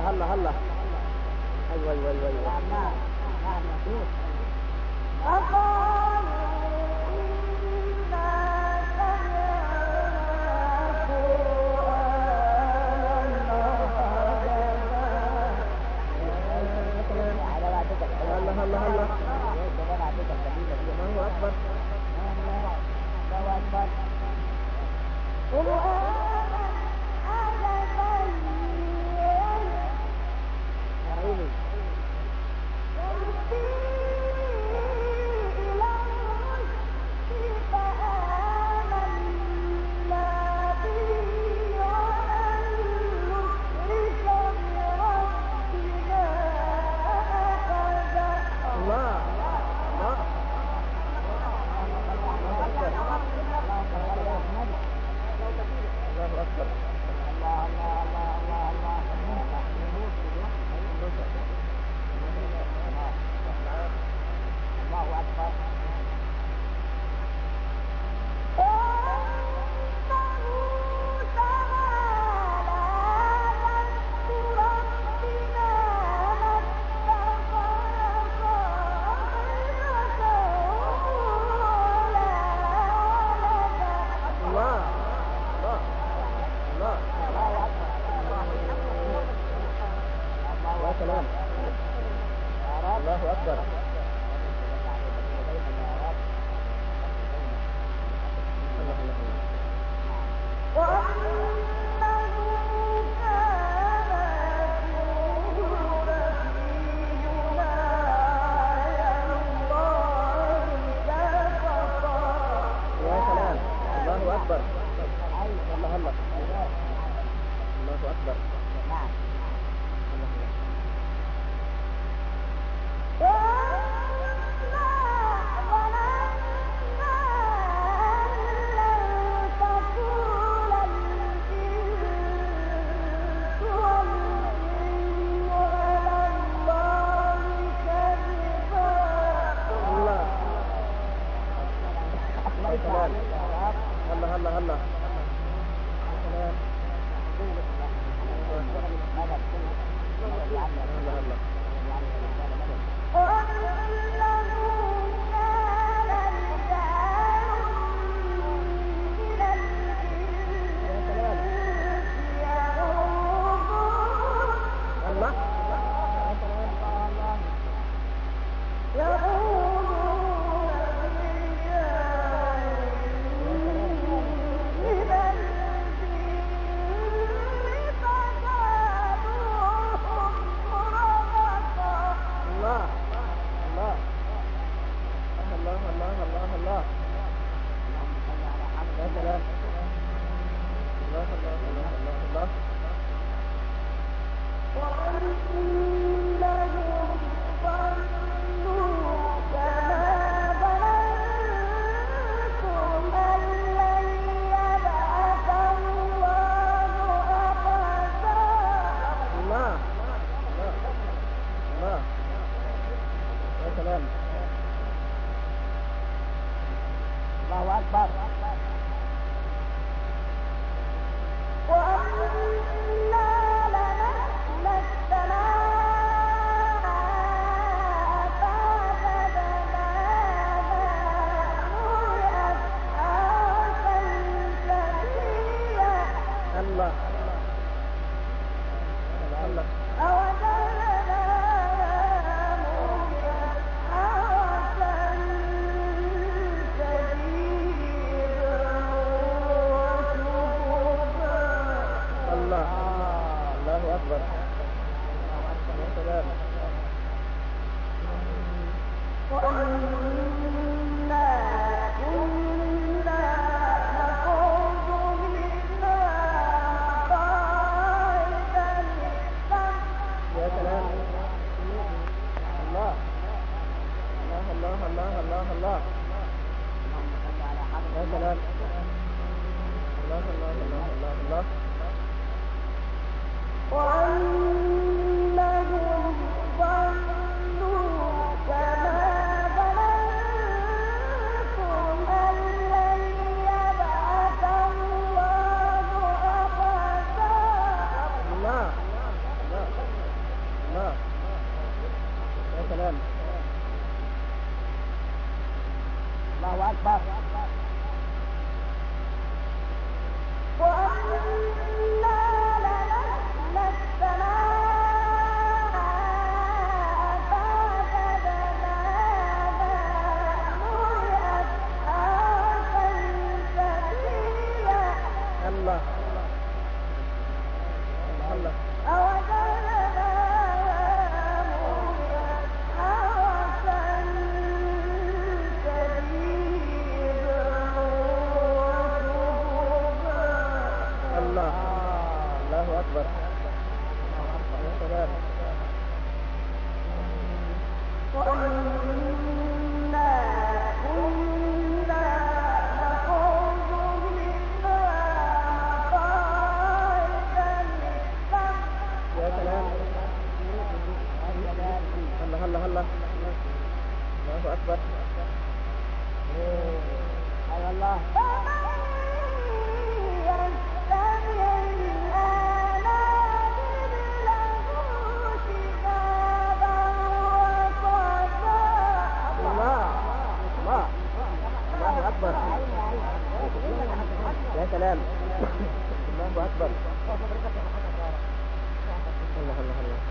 هلا هلا. ايوه ايوه ايوه ايوه. نعم نعم يقول هلا هلا هلا. الله اكبر. الله أكبر. سلام. الله أكبر. الله الله الله.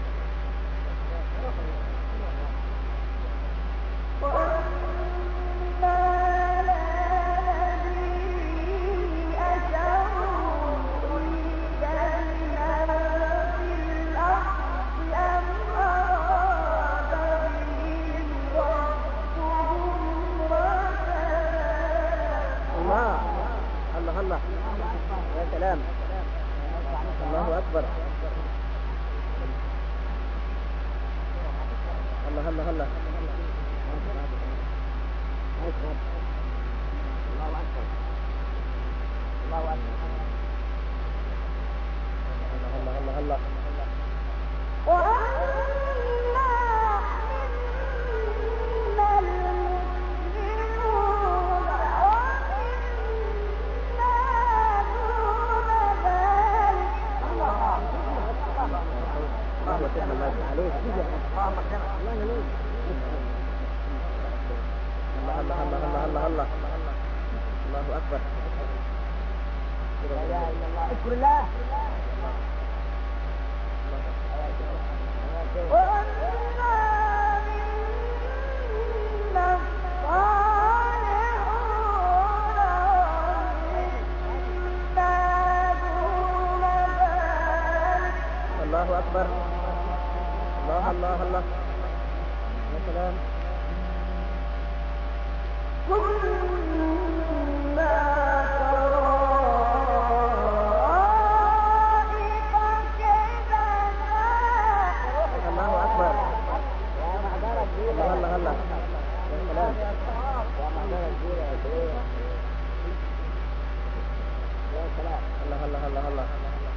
الله الله يا سلام. الله أكبر. الله الله الله. الله أكبر. الله أكبر. الله الله الله. الله الله الله الله الله. الله أكبر. لا إله إلا الله. اذكر الله. الله أكبر. الله الله الله. يا سلام. الله أكبر. يا معذرة كبيرة. الله الله. يا سلام. يا معذرة كبيرة يا شيخ. يا سلام. الله الله الله الله.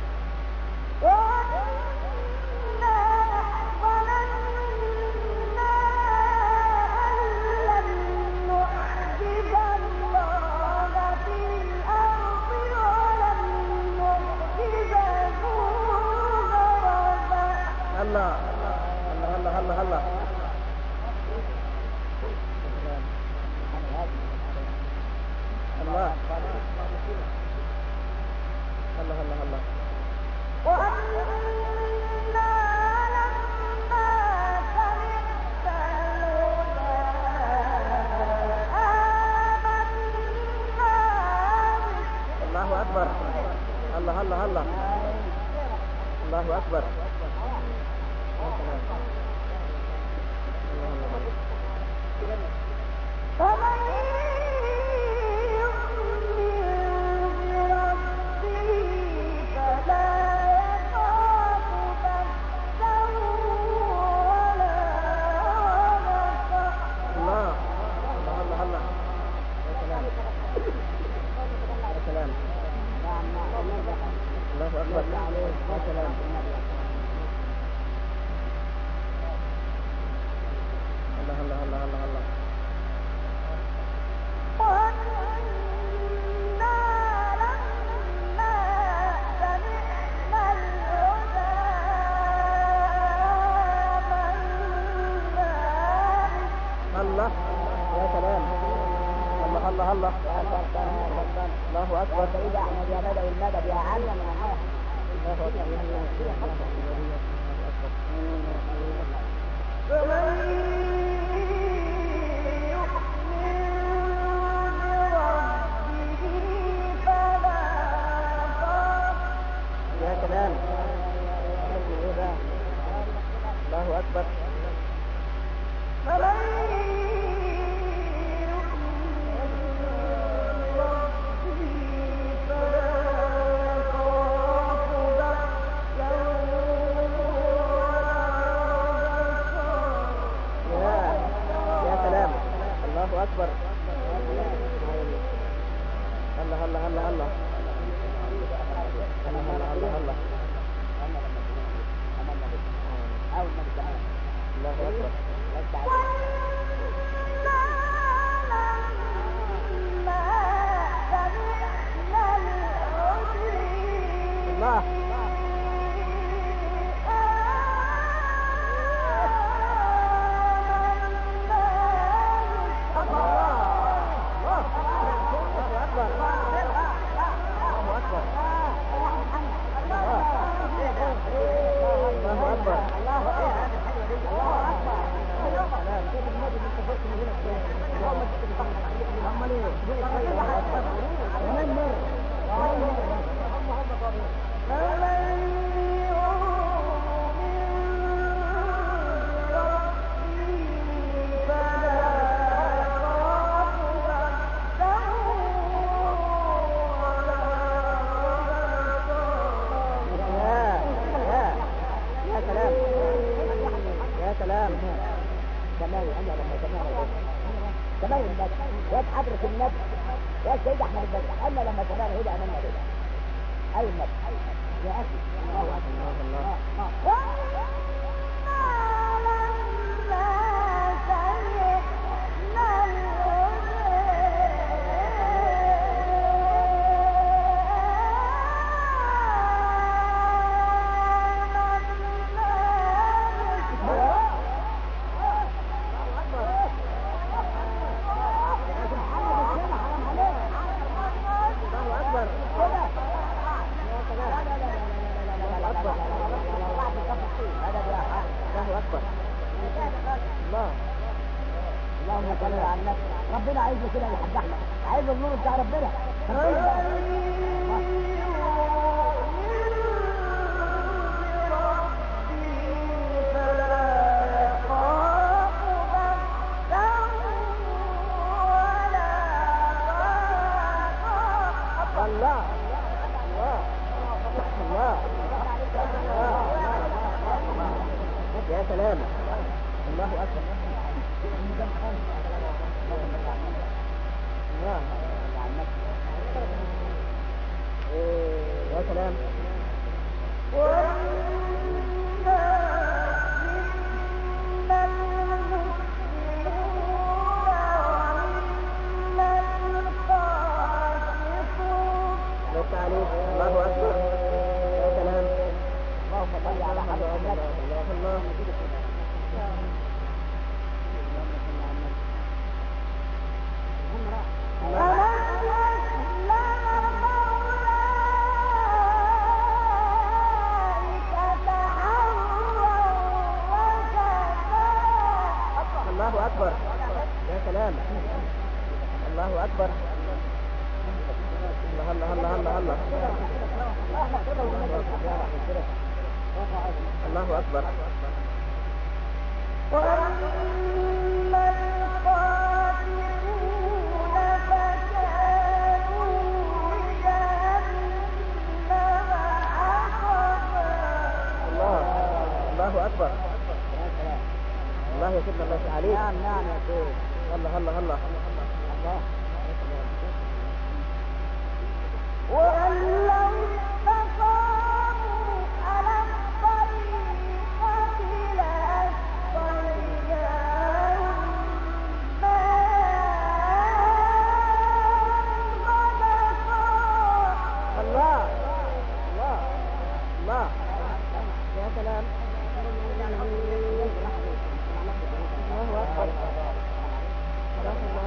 الله الله الله الله الله. الله الله الله الله. الله أكبر. الله الله الله. الله أكبر. الله أكبر. يا سلام. الله الله الله الله الله. الله يا سلام. الله الله الله. الله أكبر. سيدي أحمد يا بدوي المدد يا علم معاه. الله يا سلام. الله أكبر. الله أكبر. الله الله الله الله. الله الله الله. الله أكبر. الله كده أمامنا كده. أيوة النبي يا أخي الله أكبر الله. اللهم صل على النبي. ربنا عايزه كده يا حاج احمد، عايز النور بتاع ربنا. الله الله يا سلام الله اكبر الله يا سلام الله أكبر يا سلام اللهم صل على حضرة النبي الله الله أكبر يا سلام الله أكبر الله الله الله الله الله الله أكبر وأما القاتلون فكانوا لجهنم حطبا. الله أكبر الله يا سيدنا الله عليك. نعم نعم يا سيدي الله الله الله الله وأن لو استقاموا على الطريقة لأسقيناهم ماء غدقا. الله الله الله يا سلام الله أكبر الله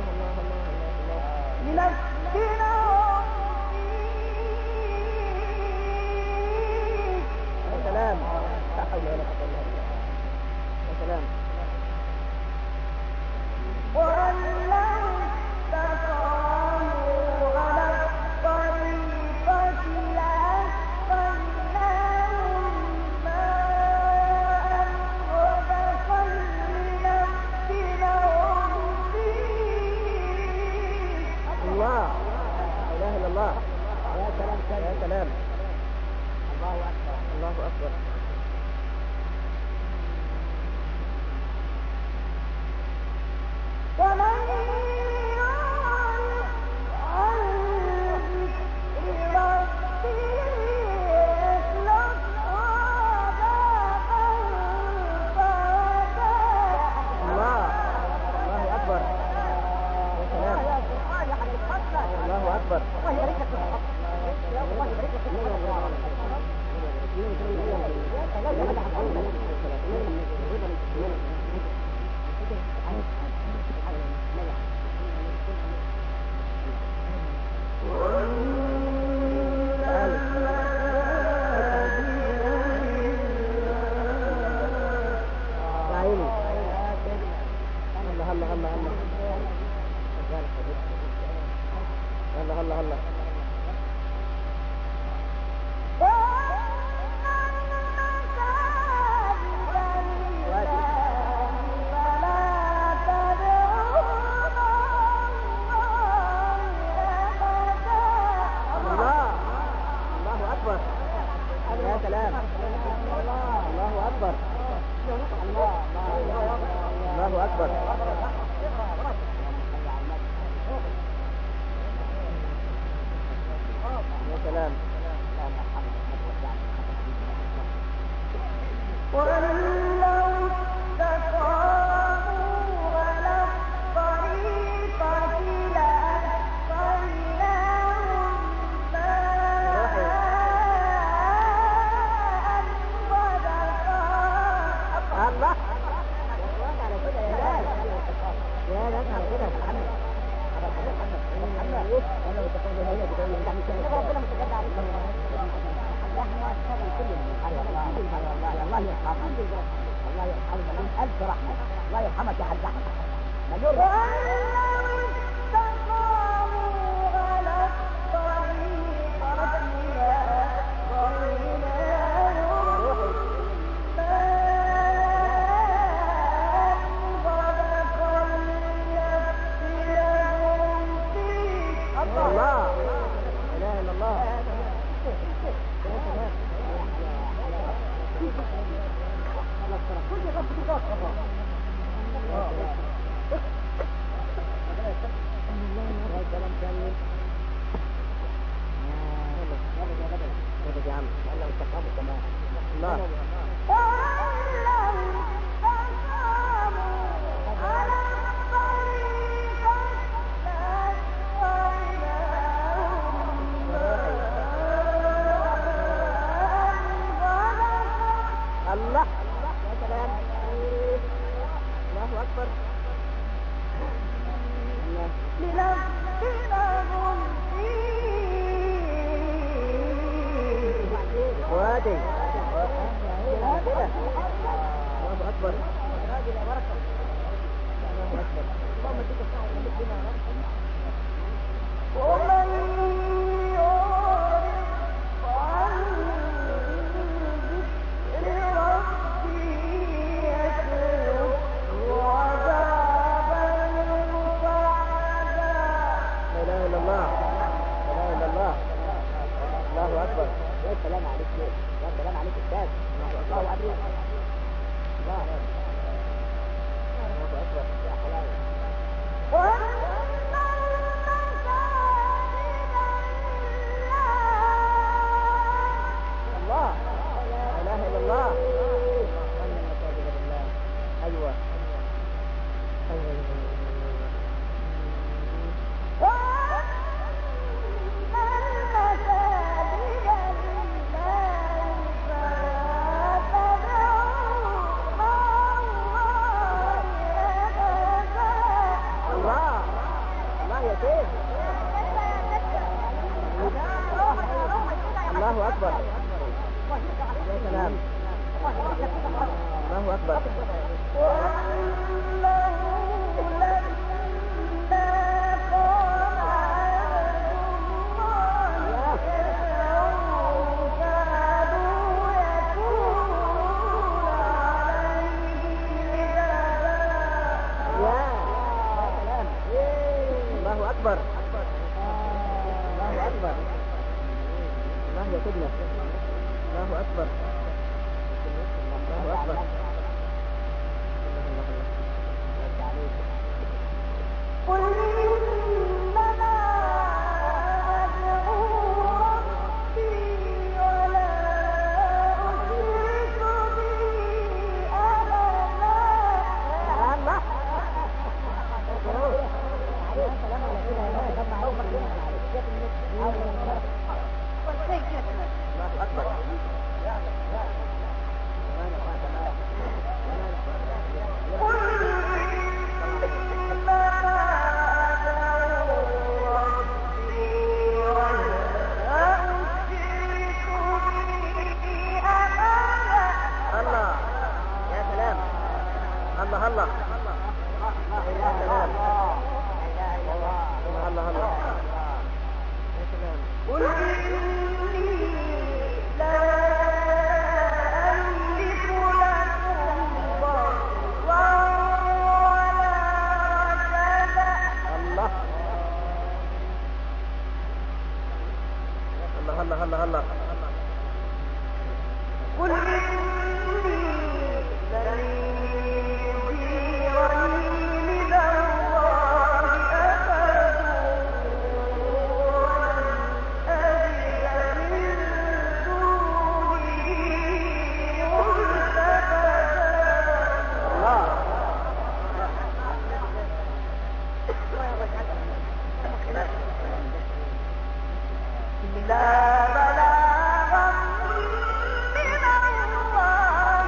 بلاغا من الله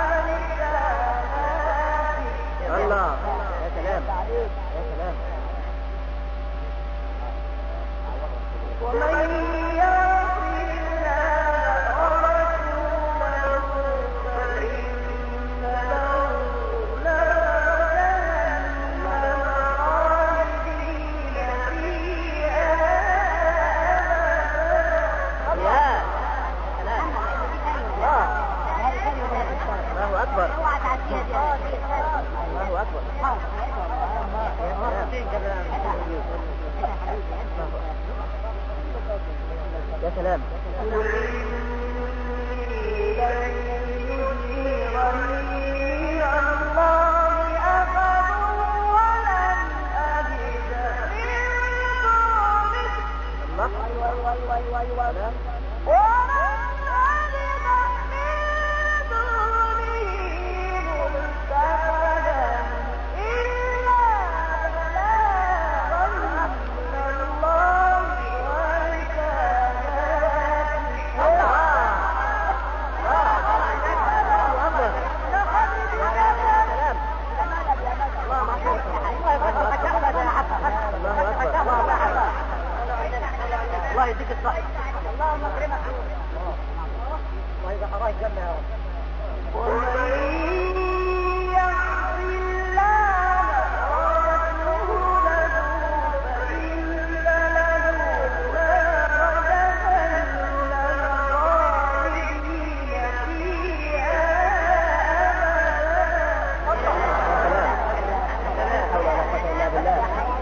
ورسالاته. الله، يا سلام يا سلام. ومن يعص الله ورسوله فإن له نار جهنم خالدين فيها أبدا. يا سلام. الله، الله أكبر. الله أكبر. يا سلام. يا سلام. الله يديك الصحة. اللهم اكرمك. الله يجعلك جنة يا رب. ومن يعص الله ورسوله فإن له نار جهنم خالدين فيها أبدا. لا حول ولا قوة إلا بالله.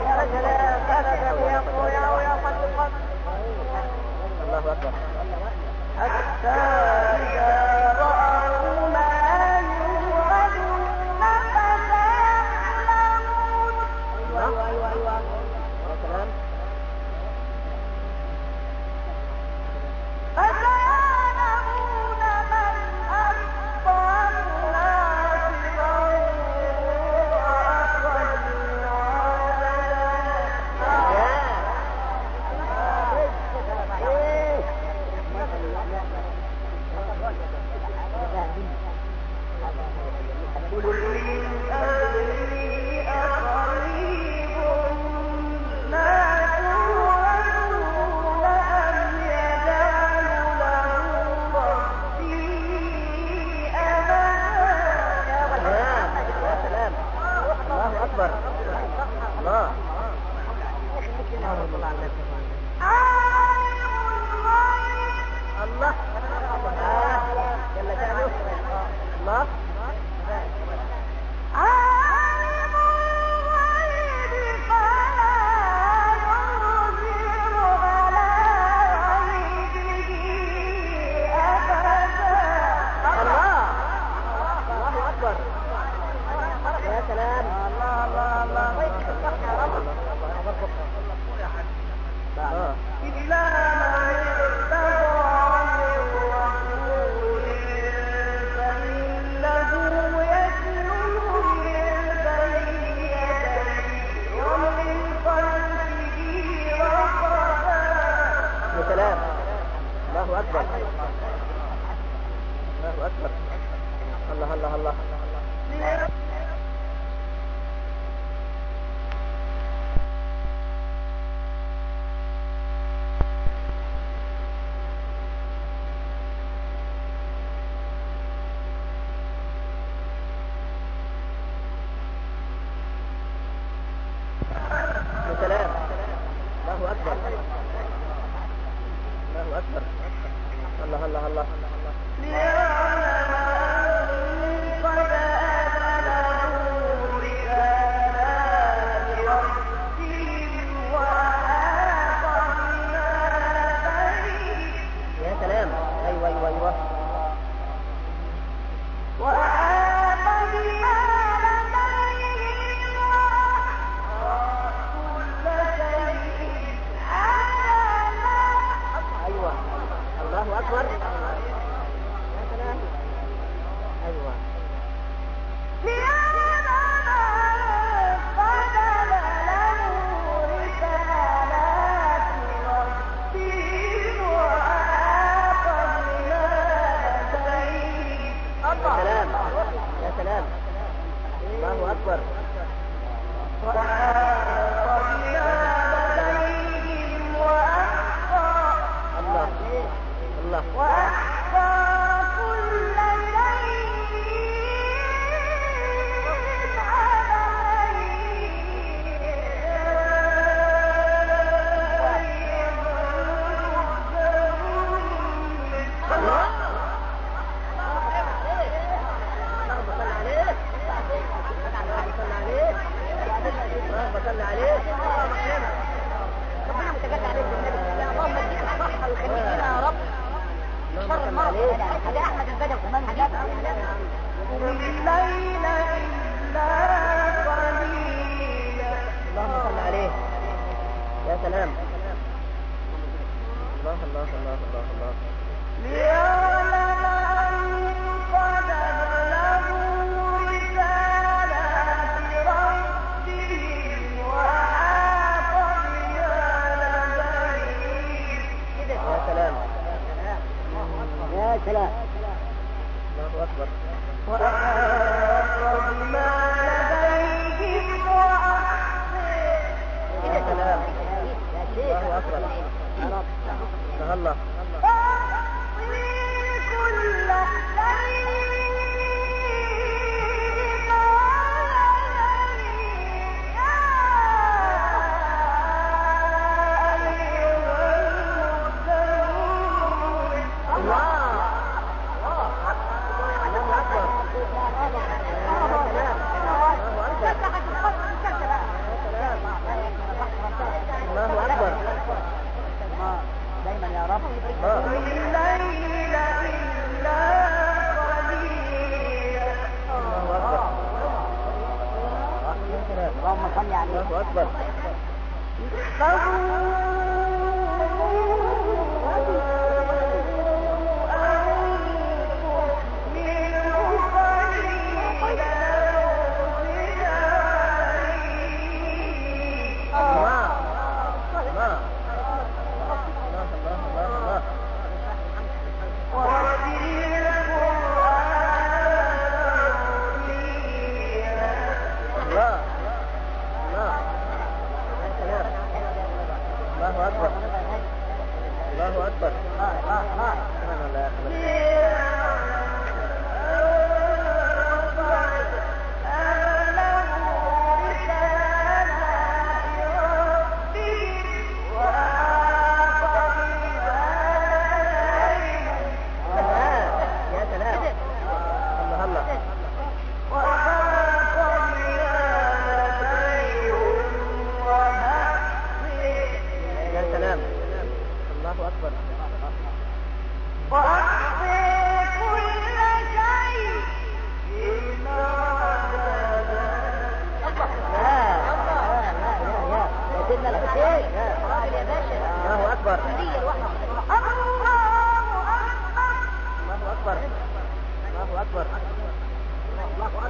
الله أكبر. حتى إذا رأوا ما يوعدون فسيعلمون. أيوة أيوة أيوة. يا سلام. فسيعلمون من أكبر الناس وأقل قل إن أدري أقريب ما توعدون أم يجعل له ربي أمدا. يا سلام. الله أكبر. الله. الله. جل شأنه. الله. عالم الغيب فلا يظهر على غيبه أحدا. الله. الله أكبر. يا سلام. الله الله الله. إلا من ارتضى من رسول فإنه يسلك من بين يديه ومن خلفه رصدا. يا سلام. الله أكبر. الله أكبر. الله الله الله. يا سلام. الله أكبر. الله أكبر. الله الله الله. ليعلم أن قد أبلغوا رسالات ربهم وأحاط بما لديهم. يا سلام. أيوة أيوة أيوة. وأحاط بما لديهم وأحصى كل شيء عددا. أيوة. الله أكبر. يا سلام. الله. ربنا متجلى عليك بالنبي. اللهم اديك الصحة ويخليك لنا يا رب. شر المرض هذا أحمد البدوي كمان حاجات الليل إلا قليلا. اللهم صل عليه. يا سلام. الله الله الله الله الله. ليعلم أن قد بلغوا رسالات ربهم وأحاط بما لديهم. يا سلام. يا سلام. الله أكبر. وأحاط بما لديهم وأحصي. يا سلام. الله أكبر. الله. الله أكبر. دايما يا رب. الليل إلا قليلا. الله أكبر. اللهم صل عليه. الله أكبر. الله أكبر. الله أكبر. سبحان الله يا أخي. الله أكبر. وأحصي كل شيء بما عددا. يا سيدنا الحسين. راجل يا باشا. الله أكبر. كلية لوحده. الله أكبر. الله أكبر. الله أكبر.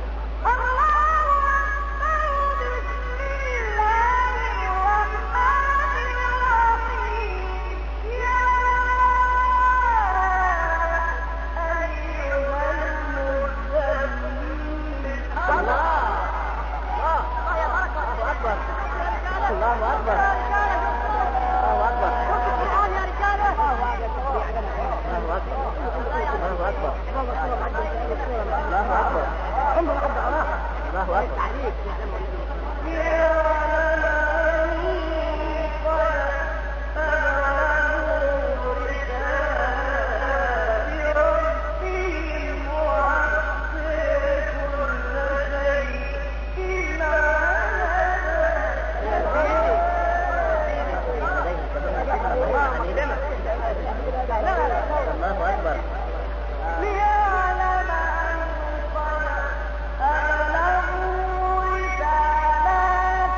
الله أكبر. الله أكبر. القرآن يا رجالة. الله أكبر. الله أكبر. الله أكبر. الله أكبر. الله أكبر. ليعلم أن قد أبلغوا رسالات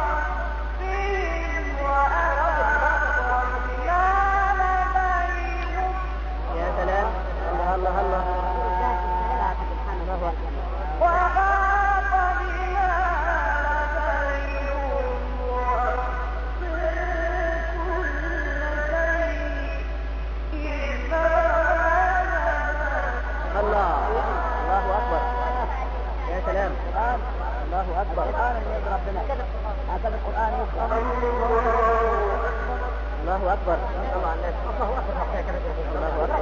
ربهم وأحاط بما لديهم. يا سلام. الله الله الله. الله أكبر. وأحاط بما لديهم وأحصي كل شيء بما الله. الله أكبر. يا سلام. الله أكبر. ربنا هكذا القرآن يقرأ. الله أكبر. الله أكبر. الله أكبر.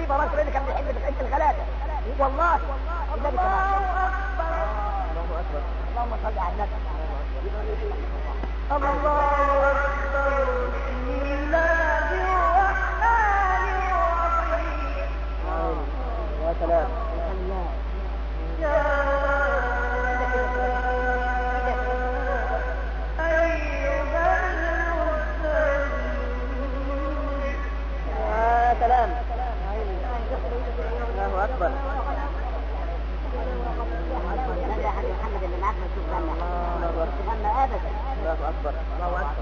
مصيبة راس اللي كان بيحب في الغلابة والله النبي كمان. الله أكبر. اللهم صل على النبي. الله أكبر. بسم الله الرحمن الرحيم. يا سلام. الله أكبر. يا حاج محمد اللي معاك ما تشوف غنى ابدا. الله أكبر. الله أكبر.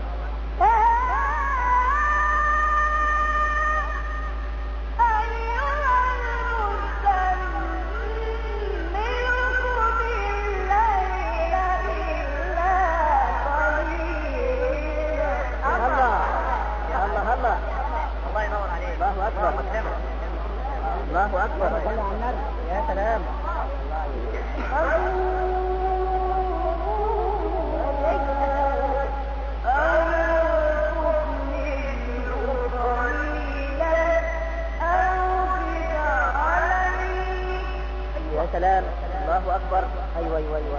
الله أكبر. الله أكبر. يا سلام. يا سلام. الله أكبر. أيوة أيوة أيوة.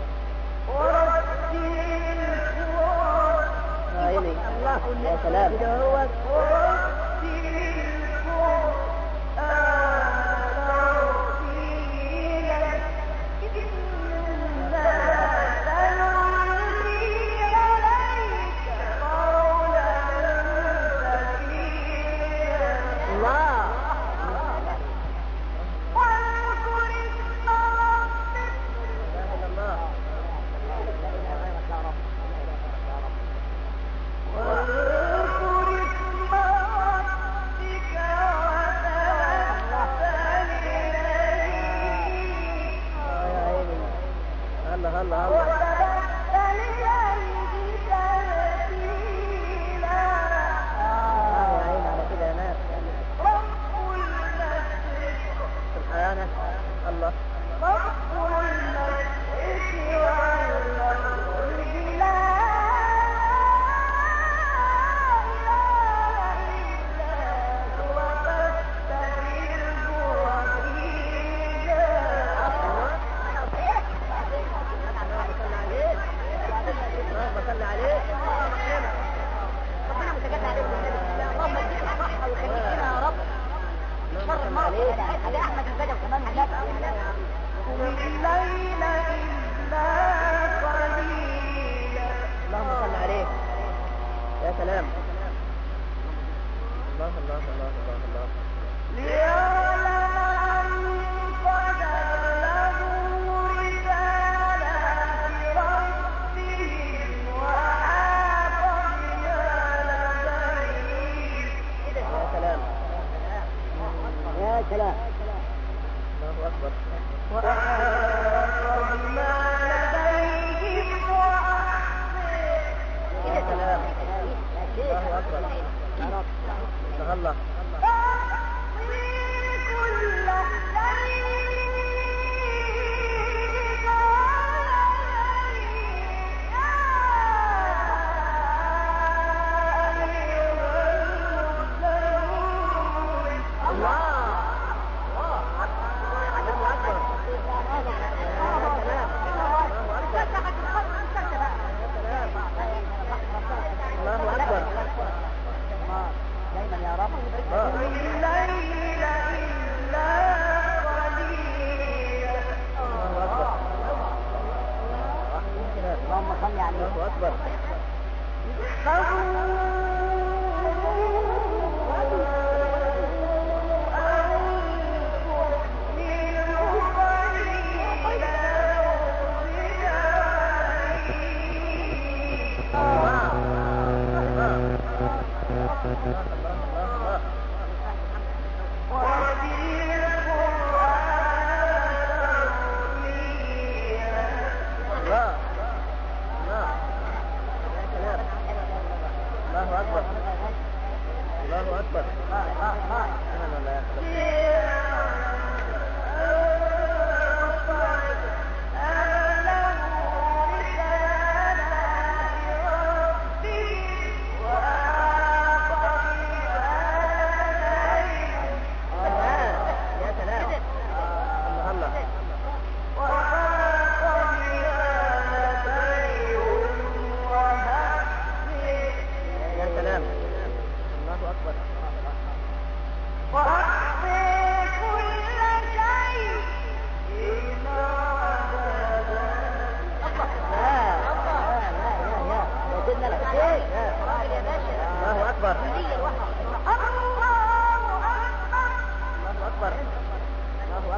يا سلام.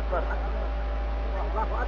أكبر. الله أكبر.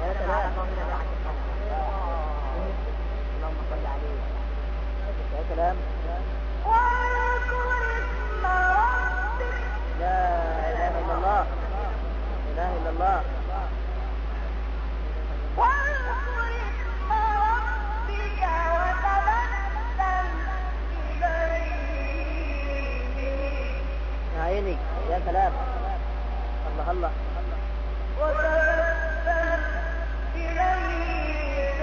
يا سلام. اللهم صل عليه. يا سلام. واذكر اسم ربك. لا اله الا الله. لا اله الا الله. واذكر اسم ربك وتبتل إليه. يا عيني. يا سلام. الله الله. وتبتل إليه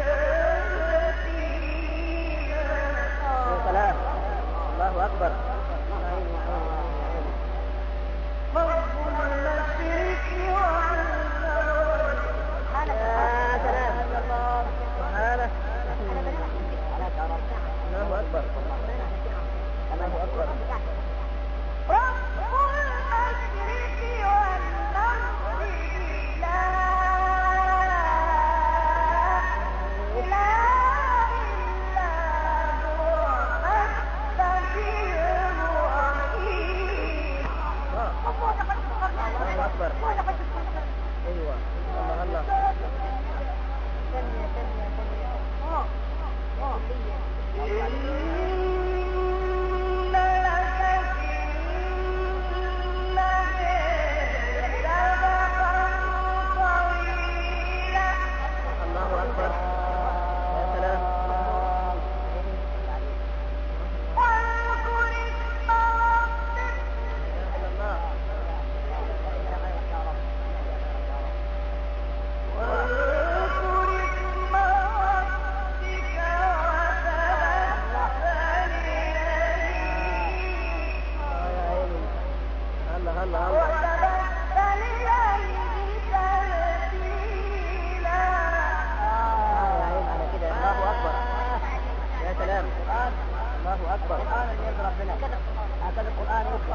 تبتيلا. يا سلام. الله اكبر. يا عيني يا عيني يا عيني. رب المشرق والمغرب. يا سلام. سبحانه. الله اكبر. الله اكبر. رب المشرق والمغرب لا إله إلا هو فاستغفره رحيم. الله اكبر. ايوه. الله الله. إن لك في النهار سبحا طويلا. الله اكبر. يا سلام. واذكر اسم ربك. الله. واذكر اسم ربك وتبتل إليه. يا عيني. الله الله الله. وتبتل إليه تبتيلا. يا عين على كده. الله اكبر. يا سلام. الله اكبر. القرآن اللي يرضي ربنا. هكذا القرآن يقرأ.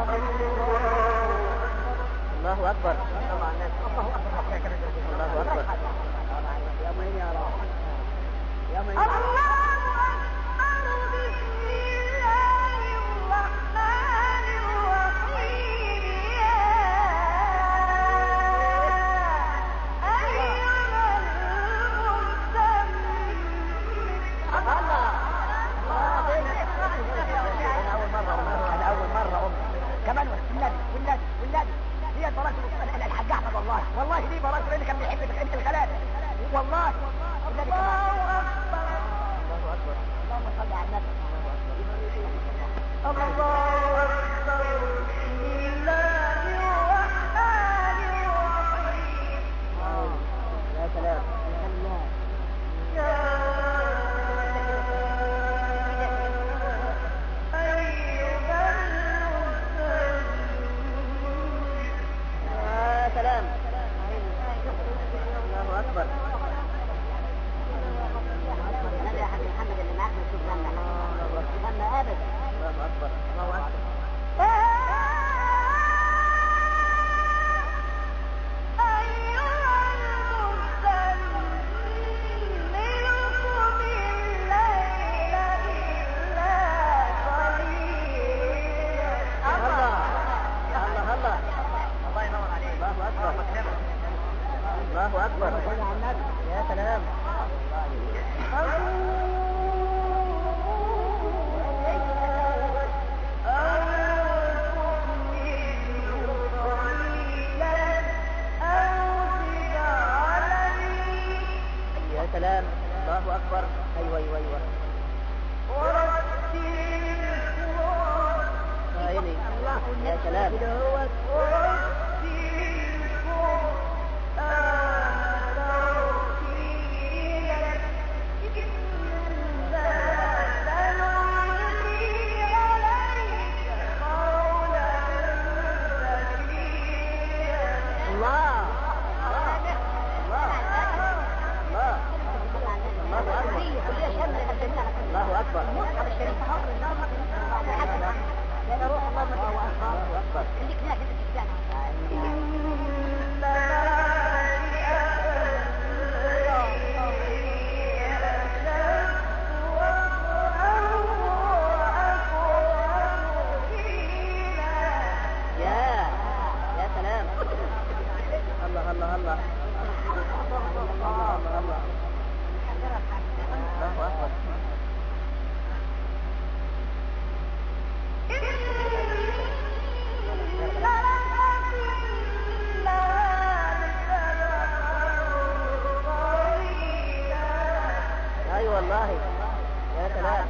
الله اكبر. طبعا الناس. الله اكبر. يا معين يا رب. يا معين. الله أكبر. بسم الله الرحمن الرحيم. يا أيها المزمل. أنا أول مرة كمان والنبي هي براس الحاج أحمد والله دي براس اللي كان بيحب الغلابة والله. النبي كمان. الله أكبر. اللهم صل على النبي. الله أكبر. بسم الله الرحمن الرحيم. يا سلام. يا أيها المزمل. يا سلام. الله أكبر. هذا يا حاج محمد اللي معاك نشوف لما أبدا. الله أكبر. الله أكبر. أيها المزمل قم الليل إلا قليلا. الله الله الله. الله ينور عليك. الله أكبر. الله أكبر. يا سلام. يا سلام. الله أكبر. أيوة أيوة أيوة. يا عيني. يا سلام. الله الله أكبر. الله أكبر. والله يا سلام.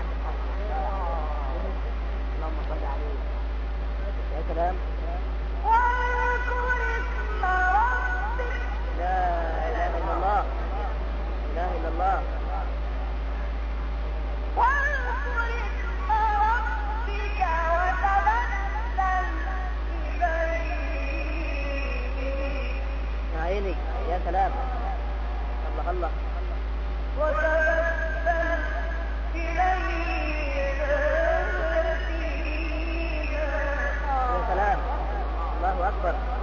اللهم صل عليه. يا سلام. واذكر اسم ربك. لا اله الا الله. لا اله الا الله. واذكر اسم ربك وتبتل إليه. يا عيني يا سلام. الله الله. وتبتل إليه يا سلام. الله اكبر.